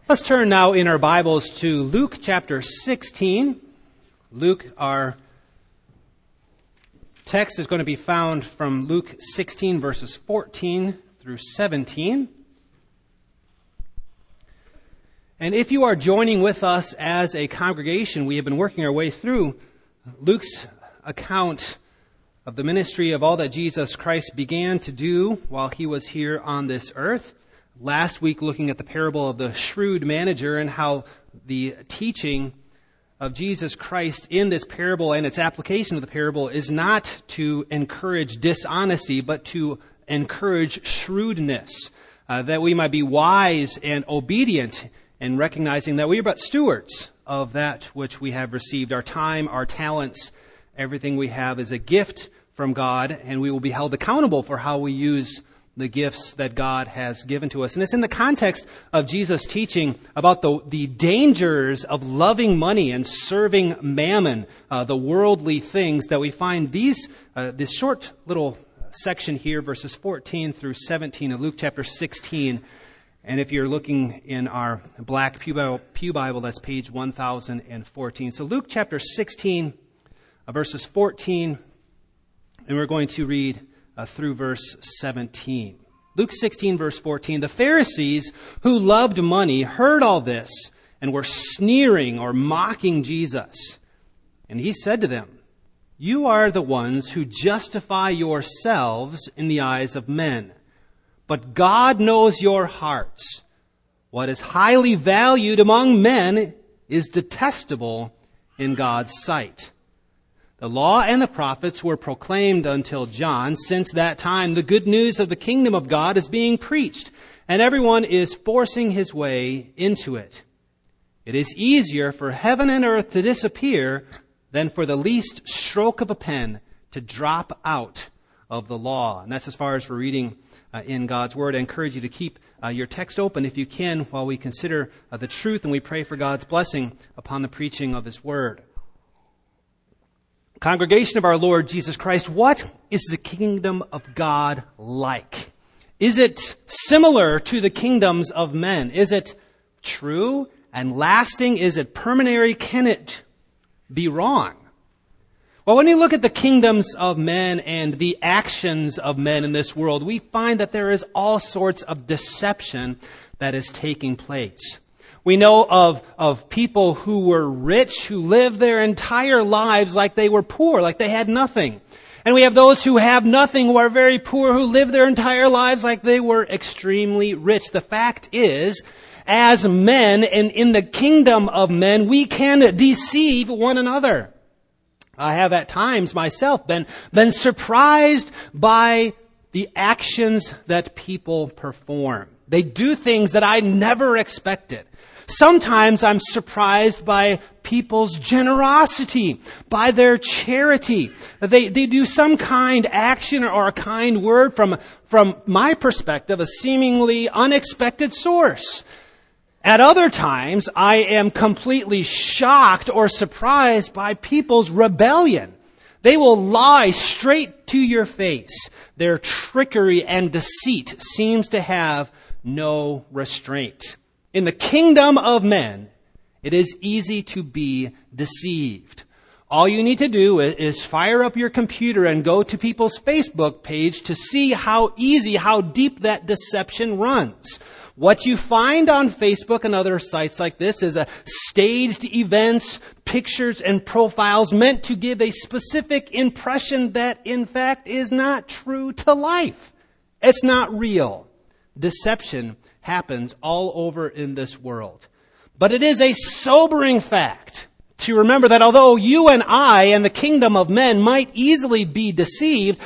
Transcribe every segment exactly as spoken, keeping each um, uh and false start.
Let's turn now in our Bibles to Luke chapter sixteen. Luke, our text is going to be found from Luke sixteen, verses fourteen through seventeen. And if you are joining with us as a congregation, we have been working our way through Luke's account of the ministry of all that Jesus Christ began to do while he was here on this earth. Last week, looking at the parable of the shrewd manager and how the teaching of Jesus Christ in this parable and its application of the parable is not to encourage dishonesty, but to encourage shrewdness, uh, that we might be wise and obedient in recognizing that we are but stewards of that which we have received. Our time, our talents, everything we have is a gift from God, and we will be held accountable for how we use the gifts that God has given to us. And it's in the context of Jesus' teaching about the, the dangers of loving money and serving mammon, uh, the worldly things, that we find these uh, this short little section here, verses fourteen through seventeen of Luke chapter sixteen. And if you're looking in our black Pew Bible, Pew Bible, that's page one thousand fourteen. So Luke chapter sixteen, uh, verses fourteen, and we're going to read Uh, through verse seventeen. Luke sixteen, verse fourteen. The Pharisees who loved money heard all this and were sneering or mocking Jesus. And he said to them, "You are the ones who justify yourselves in the eyes of men, but God knows your hearts. What is highly valued among men is detestable in God's sight. The law and the prophets were proclaimed until John. Since that time, the good news of the kingdom of God is being preached, and everyone is forcing his way into it. It is easier for heaven and earth to disappear than for the least stroke of a pen to drop out of the law." And that's as far as we're reading uh, in God's Word. I encourage you to keep uh, your text open if you can while we consider uh, the truth, and we pray for God's blessing upon the preaching of His Word. Congregation of our Lord Jesus Christ, what is the kingdom of God like? Is it similar to the kingdoms of men? Is it true and lasting? Is it permanent? Can it be wrong? Well, when you look at the kingdoms of men and the actions of men in this world, we find that there is all sorts of deception that is taking place. We know of, of people who were rich, who lived their entire lives like they were poor, like they had nothing. And we have those who have nothing, who are very poor, who live their entire lives like they were extremely rich. The fact is, as men and in the kingdom of men, we can deceive one another. I have at times myself been, been surprised by the actions that people perform. They do things that I never expected. Sometimes I'm surprised by people's generosity, by their charity. They, they do some kind action or a kind word from, from my perspective, a seemingly unexpected source. At other times, I am completely shocked or surprised by people's rebellion. They will lie straight to your face. Their trickery and deceit seems to have no restraint. In the kingdom of men, it is easy to be deceived. All you need to do is fire up your computer and go to people's Facebook page to see how easy, how deep that deception runs. What you find on Facebook and other sites like this is a staged events, pictures, and profiles meant to give a specific impression that, in fact, is not true to life. It's not real. Deception happens all over in this world. But it is a sobering fact to remember that although you and I and the kingdom of men might easily be deceived,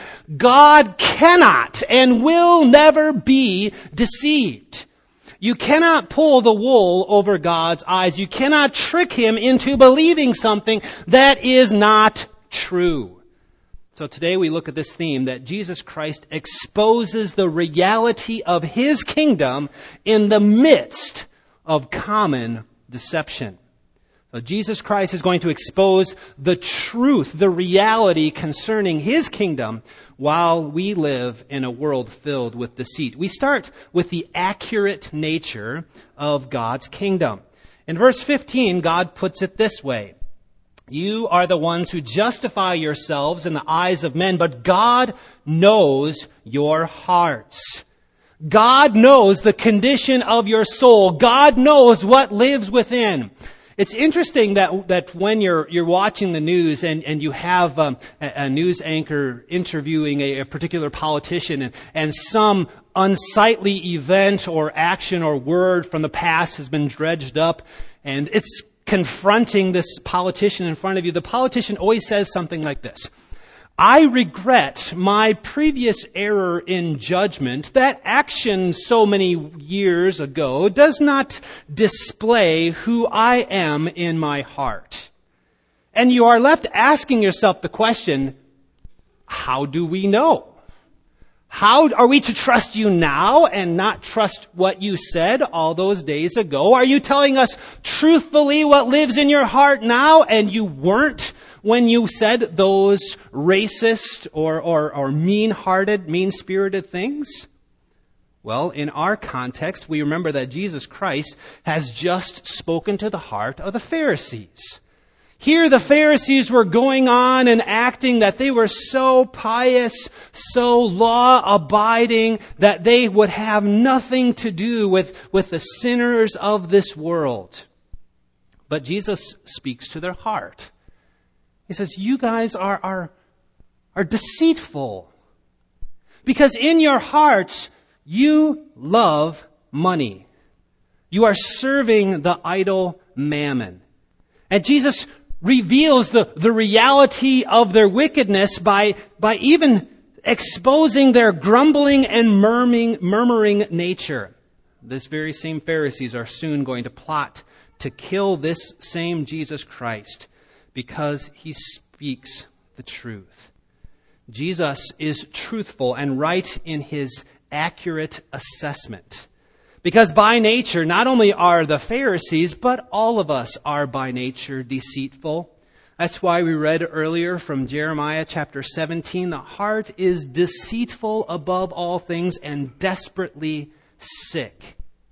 God cannot and will never be deceived. You cannot pull the wool over God's eyes. You cannot trick Him into believing something that is not true. So today we look at this theme that Jesus Christ exposes the reality of His kingdom in the midst of common deception. So Jesus Christ is going to expose the truth, the reality concerning His kingdom while we live in a world filled with deceit. We start with the accurate nature of God's kingdom. In verse fifteen, God puts it this way: "You are the ones who justify yourselves in the eyes of men, but God knows your hearts." God knows the condition of your soul. God knows what lives within. It's interesting that that when you're you're watching the news and, and you have um, a, a news anchor interviewing a, a particular politician, and, and some unsightly event or action or word from the past has been dredged up, and it's confronting this politician in front of you, the politician always says something like this: "I regret my previous error in judgment. That action so many years ago does not display who I am in my heart." And you are left asking yourself the question, how do we know? How are we to trust you now and not trust what you said all those days ago? Are you telling us truthfully what lives in your heart now and you weren't when you said those racist or, or, or mean-hearted, mean-spirited things? Well, in our context, we remember that Jesus Christ has just spoken to the heart of the Pharisees. Here the Pharisees were going on and acting that they were so pious, so law-abiding, that they would have nothing to do with, with the sinners of this world. But Jesus speaks to their heart. He says, you guys are, are, are deceitful. Because in your hearts, you love money. You are serving the idol Mammon. And Jesus reveals the, the reality of their wickedness by, by even exposing their grumbling and murmuring, murmuring nature. This very same Pharisees are soon going to plot to kill this same Jesus Christ because he speaks the truth. Jesus is truthful and right in his accurate assessment. Because by nature, not only are the Pharisees, but all of us are by nature deceitful. That's why we read earlier from Jeremiah chapter seventeen, the heart is deceitful above all things and desperately sick.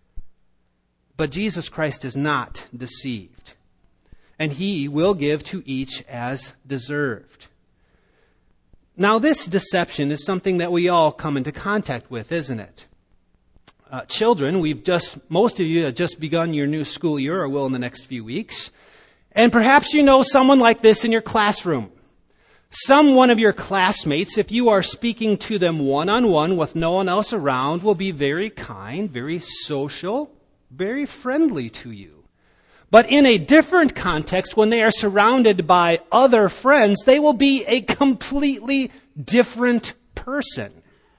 But Jesus Christ is not deceived, and he will give to each as deserved. Now, this deception is something that we all come into contact with, isn't it? Uh, children, we've just, most of you have just begun your new school year or will in the next few weeks. And perhaps you know someone like this in your classroom. Some one of your classmates, if you are speaking to them one-on-one with no one else around, will be very kind, very social, very friendly to you. But in a different context, when they are surrounded by other friends, they will be a completely different person.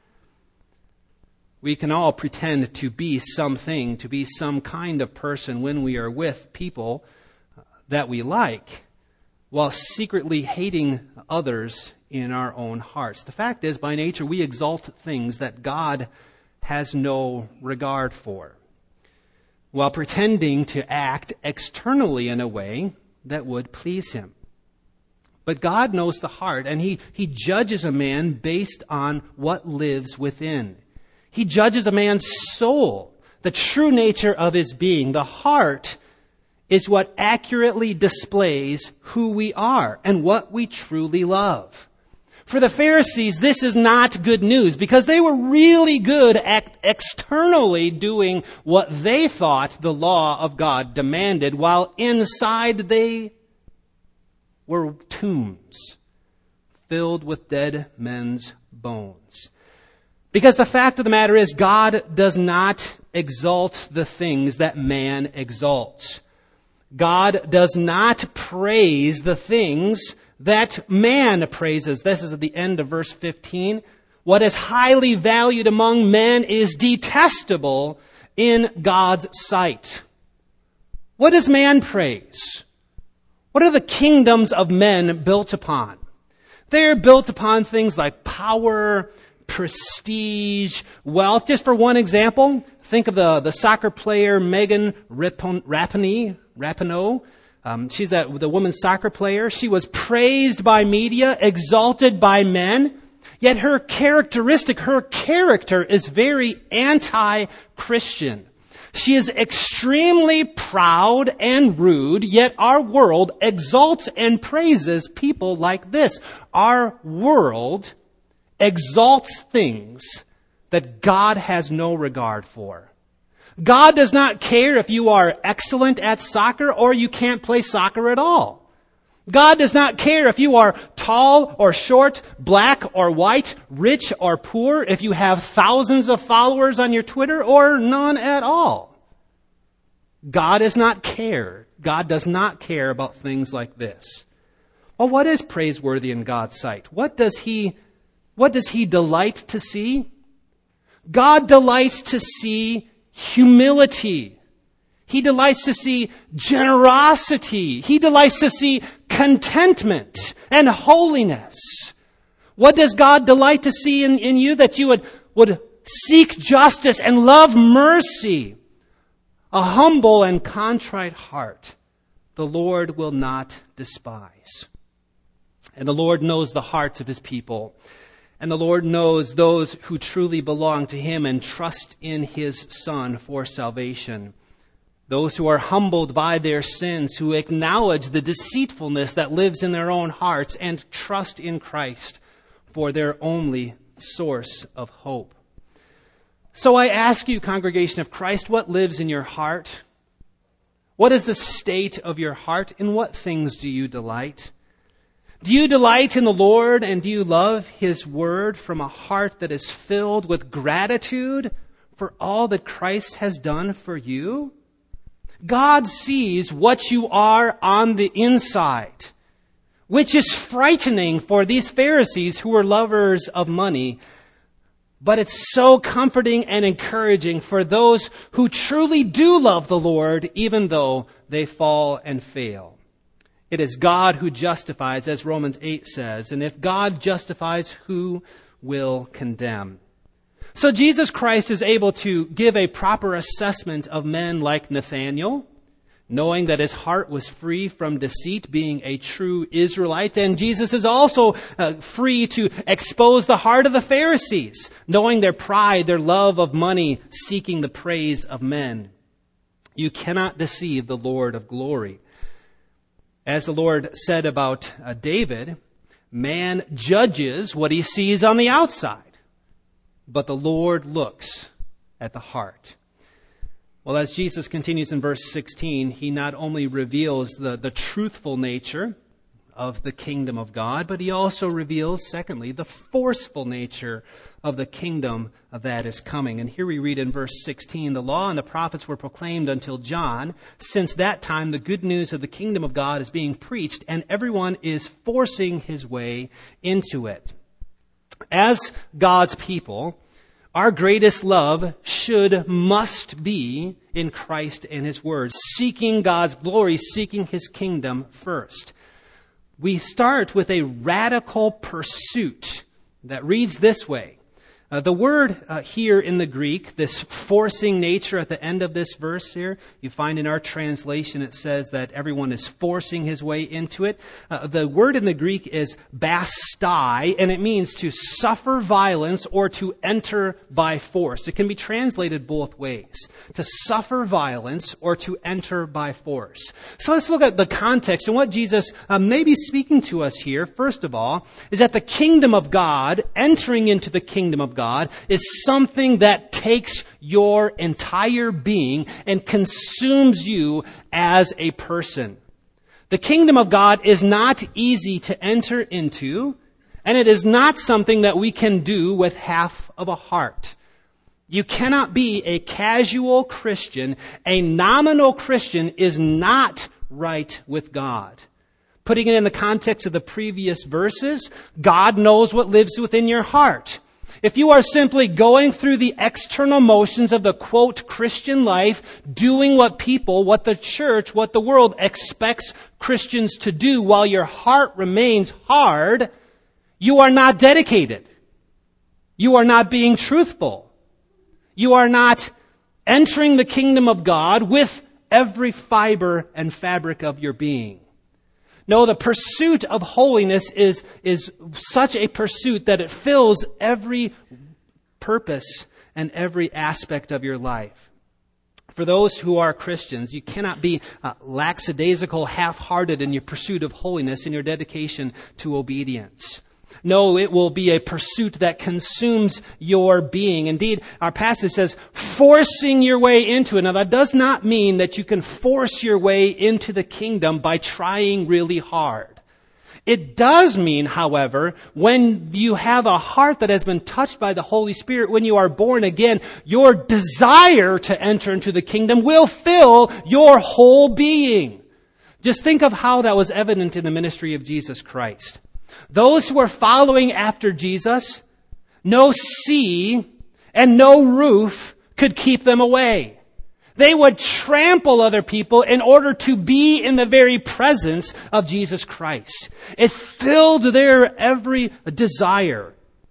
We can all pretend to be something, to be some kind of person when we are with people that we like, while secretly hating others in our own hearts. The fact is, by nature, we exalt things that God has no regard for, while pretending to act externally in a way that would please him. But God knows the heart, and he, he judges a man based on what lives within. He judges a man's soul, the true nature of his being. The heart is what accurately displays who we are and what we truly love. For the Pharisees, this is not good news because they were really good at externally doing what they thought the law of God demanded, while inside they were tombs filled with dead men's bones. Because the fact of the matter is, God does not exalt the things that man exalts. God does not praise the things that man praises. This is at the end of verse fifteen. What is highly valued among men is detestable in God's sight. What does man praise? What are the kingdoms of men built upon? They are built upon things like power, prestige, wealth. Just for one example, think of the, the soccer player Megan Rapinoe. Rapinoe. Um, she's that, the women's soccer player. She was praised by media, exalted by men. Yet her characteristic, her character is very anti-Christian. She is extremely proud and rude, yet our world exalts and praises people like this. Our world exalts things that God has no regard for. God does not care if you are excellent at soccer or you can't play soccer at all. God does not care if you are tall or short, black or white, rich or poor, if you have thousands of followers on your Twitter or none at all. God does not care. God does not care about things like this. Well, what is praiseworthy in God's sight? What does he, what does he delight to see? God delights to see humility. He delights to see generosity. He delights to see contentment and holiness. What does God delight to see in, in you? That you would, would seek justice and love mercy. A humble and contrite heart the Lord will not despise. And the Lord knows the hearts of His people. And the Lord knows those who truly belong to Him and trust in His Son for salvation. Those who are humbled by their sins, who acknowledge the deceitfulness that lives in their own hearts and trust in Christ for their only source of hope. So I ask you, congregation of Christ, what lives in your heart? What is the state of your heart? In what things do you delight? Do you delight in the Lord and do you love His Word from a heart that is filled with gratitude for all that Christ has done for you? God sees what you are on the inside, which is frightening for these Pharisees who were lovers of money. But it's so comforting and encouraging for those who truly do love the Lord, even though they fall and fail. It is God who justifies, as Romans eight says, and if God justifies, who will condemn? So Jesus Christ is able to give a proper assessment of men like Nathanael, knowing that his heart was free from deceit, being a true Israelite. And Jesus is also uh, free to expose the heart of the Pharisees, knowing their pride, their love of money, seeking the praise of men. You cannot deceive the Lord of glory. As the Lord said about uh, David, man judges what he sees on the outside, but the Lord looks at the heart. Well, as Jesus continues in verse sixteen, he not only reveals the, the truthful nature of the kingdom of God, but he also reveals, secondly, the forceful nature of the kingdom that is coming. And here we read in verse sixteen, the law and the prophets were proclaimed until John. Since that time, the good news of the kingdom of God is being preached, and everyone is forcing his way into it. As God's people, our greatest love should, must be in Christ and His Word, seeking God's glory, seeking His kingdom first. We start with a radical pursuit that reads this way. Uh, the word uh, here in the Greek, this forcing nature at the end of this verse here, you find in our translation it says that everyone is forcing his way into it. Uh, the word in the Greek is bastai, and it means to suffer violence or to enter by force. It can be translated both ways, to suffer violence or to enter by force. So let's look at the context and what Jesus uh, may be speaking to us here. First of all, is that the kingdom of God, entering into the kingdom of God, is something that takes your entire being and consumes you as a person. The kingdom of God is not easy to enter into, and it is not something that we can do with half of a heart. You cannot be a casual Christian. A nominal Christian is not right with God. Putting it in the context of the previous verses, God knows what lives within your heart. If you are simply going through the external motions of the, quote, Christian life, doing what people, what the church, what the world expects Christians to do while your heart remains hard, you are not dedicated. You are not being truthful. You are not entering the kingdom of God with every fiber and fabric of your being. No, the pursuit of holiness is, is such a pursuit that it fills every purpose and every aspect of your life. For those who are Christians, you cannot be uh, lackadaisical, half-hearted in your pursuit of holiness, in your dedication to obedience. No, it will be a pursuit that consumes your being. Indeed, our passage says, forcing your way into it. Now, that does not mean that you can force your way into the kingdom by trying really hard. It does mean, however, when you have a heart that has been touched by the Holy Spirit, when you are born again, your desire to enter into the kingdom will fill your whole being. Just think of how that was evident in the ministry of Jesus Christ. Those who are following after Jesus, no sea and no roof could keep them away. They would trample other people in order to be in the very presence of Jesus Christ. It filled their every desire.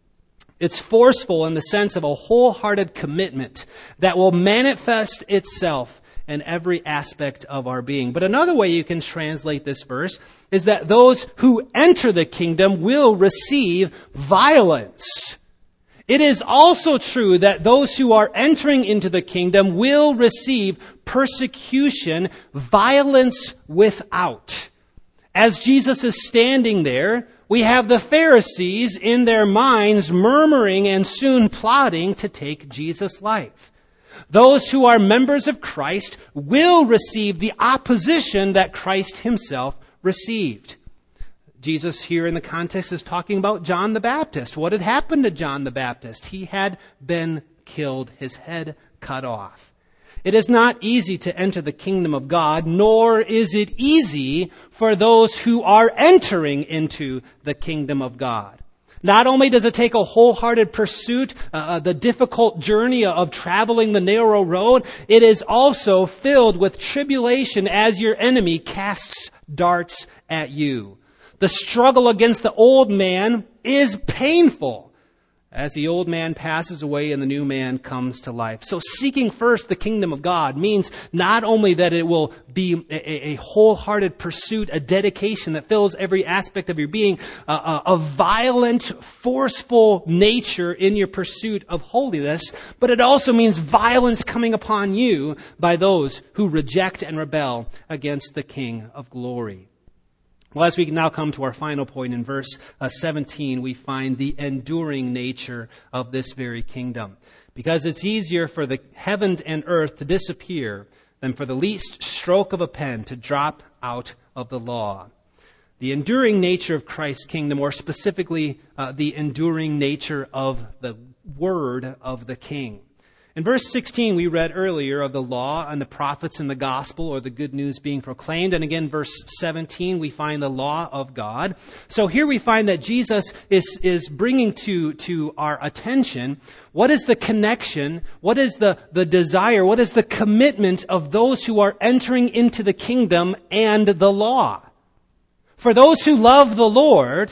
It's forceful in the sense of a wholehearted commitment that will manifest itself in every aspect of our being. But another way you can translate this verse is that those who enter the kingdom will receive violence. It is also true that those who are entering into the kingdom will receive persecution, violence without. As Jesus is standing there, we have the Pharisees in their minds murmuring and soon plotting to take Jesus' life. Those who are members of Christ will receive the opposition that Christ himself received. Jesus here in the context is talking about John the Baptist. What had happened to John the Baptist? He had been killed, his head cut off. It is not easy to enter the kingdom of God, nor is it easy for those who are entering into the kingdom of God. Not only does it take a wholehearted pursuit, uh, the difficult journey of traveling the narrow road, it is also filled with tribulation as your enemy casts darts at you. The struggle against the old man is painful as the old man passes away and the new man comes to life. So seeking first the kingdom of God means not only that it will be a, a wholehearted pursuit, a dedication that fills every aspect of your being, uh, a, a violent, forceful nature in your pursuit of holiness, but it also means violence coming upon you by those who reject and rebel against the King of glory. Well, as we now come to our final point in verse uh, seventeen, we find the enduring nature of this very kingdom. Because it's easier for the heavens and earth to disappear than for the least stroke of a pen to drop out of the law. The enduring nature of Christ's kingdom, or specifically uh, the enduring nature of the word of the King. In verse sixteen, we read earlier of the law and the prophets and the gospel, or the good news being proclaimed. And again, verse seventeen, we find the law of God. So here we find that Jesus is, is bringing to, to our attention what is the connection, what is the, the desire, what is the commitment of those who are entering into the kingdom and the law. For those who love the Lord,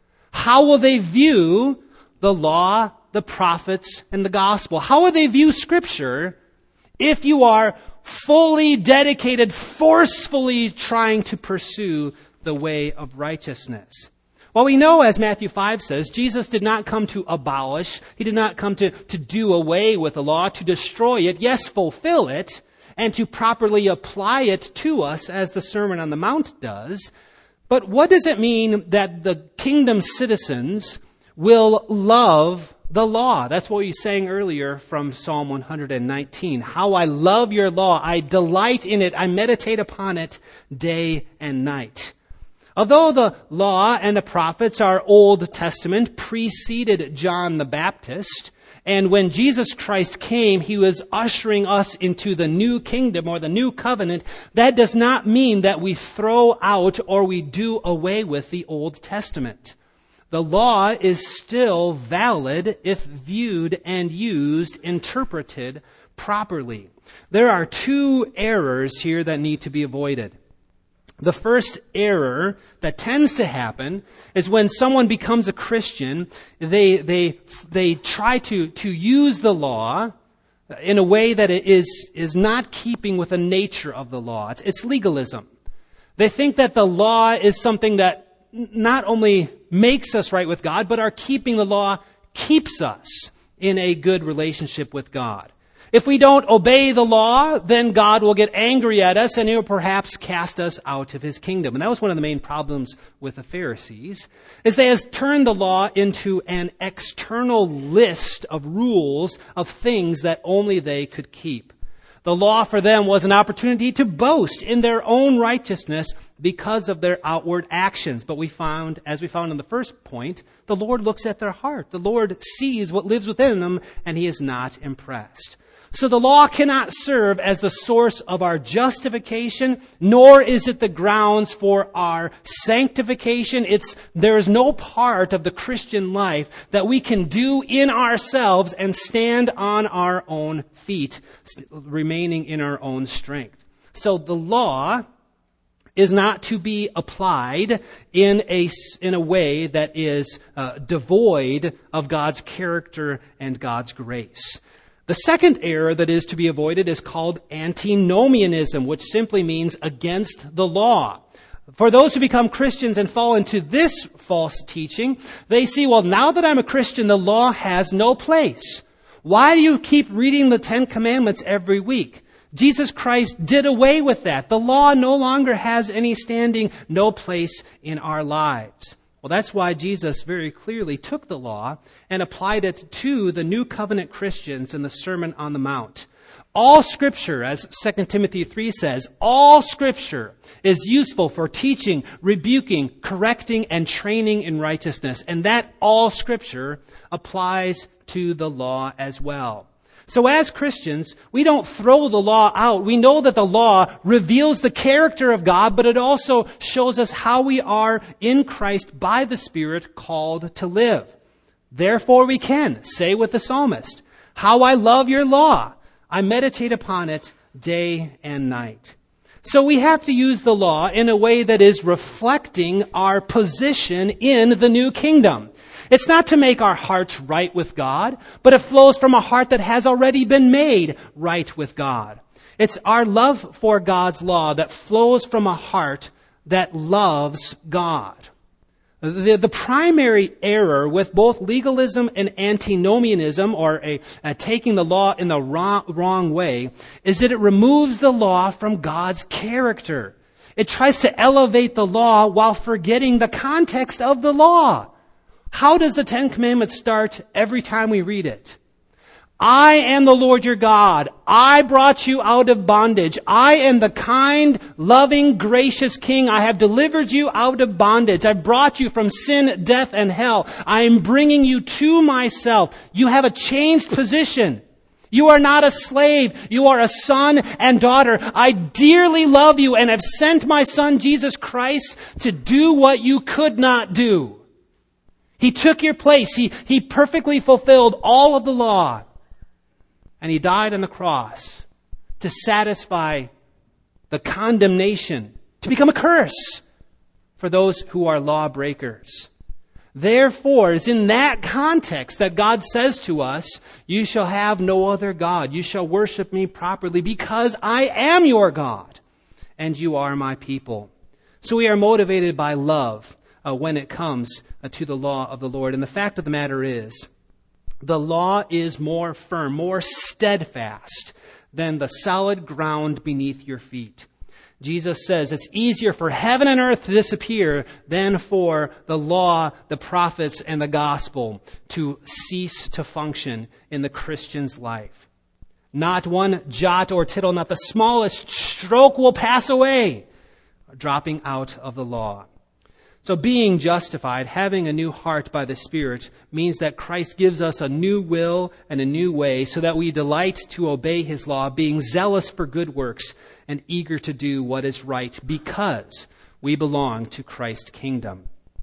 how will they view the law, the prophets, and the gospel? How will they view Scripture if you are fully dedicated, forcefully trying to pursue the way of righteousness? Well, we know, as Matthew five says, Jesus did not come to abolish. He did not come to, to do away with the law, to destroy it. Yes, fulfill it, and to properly apply it to us, as the Sermon on the Mount does. But what does it mean that the kingdom citizens will love the law? That's what we sang earlier from Psalm one hundred nineteen. How I love your law. I delight in it. I meditate upon it day and night. Although the law and the prophets are Old Testament, preceded John the Baptist, and when Jesus Christ came, he was ushering us into the new kingdom or the new covenant, that does not mean that we throw out or we do away with the Old Testament. The law is still valid if viewed and used, interpreted properly. There are two errors here that need to be avoided. The first error that tends to happen is when someone becomes a Christian, they they they try to, to use the law in a way that it is, is not keeping with the nature of the law. It's, it's legalism. They think that the law is something that not only makes us right with God, but our keeping the law keeps us in a good relationship with God. If we don't obey the law, then God will get angry at us and He will perhaps cast us out of His kingdom. And that was one of the main problems with the Pharisees, is they has turned the law into an external list of rules of things that only they could keep. The law for them was an opportunity to boast in their own righteousness because of their outward actions. But we found, as we found in the first point, the Lord looks at their heart. The Lord sees what lives within them, and He is not impressed. So the law cannot serve as the source of our justification, nor is it the grounds for our sanctification. It's, there is no part of the Christian life that we can do in ourselves and stand on our own feet, remaining in our own strength. So the law is not to be applied in a, in a way that is uh, devoid of God's character and God's grace. The second error that is to be avoided is called antinomianism, which simply means against the law. For those who become Christians and fall into this false teaching, they see, well, now that I'm a Christian, the law has no place. Why do you keep reading the Ten Commandments every week? Jesus Christ did away with that. The law no longer has any standing, no place in our lives. Well, that's why Jesus very clearly took the law and applied it to the New Covenant Christians in the Sermon on the Mount. All Scripture, as Second Timothy three says, all Scripture is useful for teaching, rebuking, correcting, and training in righteousness. And that all Scripture applies to the law as well. So as Christians, we don't throw the law out. We know that the law reveals the character of God, but it also shows us how we are in Christ by the Spirit called to live. Therefore we can say with the psalmist, "How I love your law. I meditate upon it day and night." So we have to use the law in a way that is reflecting our position in the new kingdom. It's not to make our hearts right with God, but it flows from a heart that has already been made right with God. It's our love for God's law that flows from a heart that loves God. The, the primary error with both legalism and antinomianism, or a, a taking the law in the wrong, wrong way, is that it removes the law from God's character. It tries to elevate the law while forgetting the context of the law. How does the Ten Commandments start every time we read it? I am the Lord your God. I brought you out of bondage. I am the kind, loving, gracious King. I have delivered you out of bondage. I brought you from sin, death, and hell. I am bringing you to myself. You have a changed position. You are not a slave. You are a son and daughter. I dearly love you and have sent my Son, Jesus Christ, to do what you could not do. He took your place. He, he perfectly fulfilled all of the law. And He died on the cross to satisfy the condemnation, to become a curse for those who are lawbreakers. Therefore, it's in that context that God says to us, "You shall have no other God. You shall worship me properly because I am your God and you are my people." So we are motivated by love uh, when it comes uh, to the law of the Lord. And the fact of the matter is, the law is more firm, more steadfast than the solid ground beneath your feet. Jesus says it's easier for heaven and earth to disappear than for the law, the prophets, and the gospel to cease to function in the Christian's life. Not one jot or tittle, not the smallest stroke will pass away, dropping out of the law. So being justified, having a new heart by the Spirit, means that Christ gives us a new will and a new way so that we delight to obey His law, being zealous for good works and eager to do what is right because we belong to Christ's kingdom.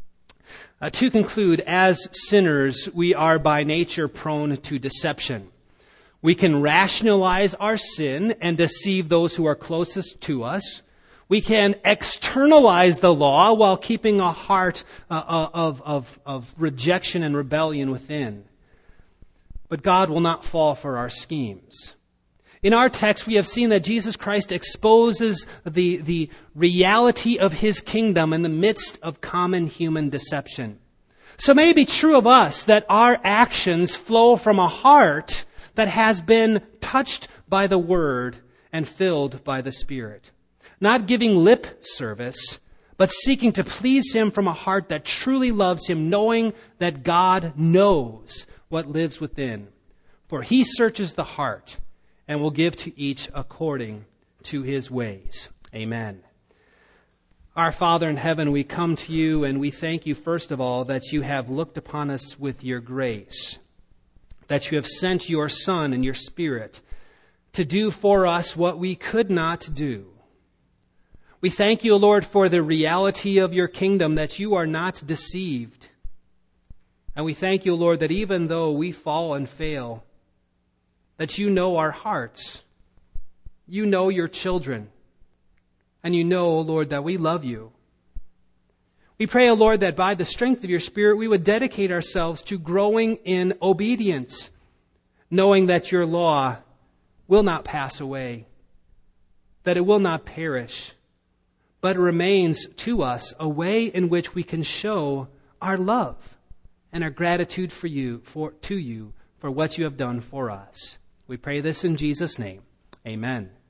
Uh, to conclude, as sinners, we are by nature prone to deception. We can rationalize our sin and deceive those who are closest to us. We can externalize the law while keeping a heart uh, of, of, of rejection and rebellion within. But God will not fall for our schemes. In our text, we have seen that Jesus Christ exposes the, the reality of his kingdom in the midst of common human deception. So may it be true of us that our actions flow from a heart that has been touched by the Word and filled by the Spirit. Not giving lip service, but seeking to please him from a heart that truly loves him, knowing that God knows what lives within. For he searches the heart and will give to each according to his ways. Amen. Our Father in heaven, we come to you and we thank you, first of all, that you have looked upon us with your grace, that you have sent your Son and your Spirit to do for us what we could not do. We thank you, Lord, for the reality of your kingdom, that you are not deceived. And we thank you, Lord, that even though we fall and fail, that you know our hearts. You know your children. And you know, O Lord, that we love you. We pray, O Lord, that by the strength of your Spirit, we would dedicate ourselves to growing in obedience, knowing that your law will not pass away, that it will not perish, but remains to us a way in which we can show our love and our gratitude for you, for to you, for what you have done for us. We pray this in Jesus' name. Amen.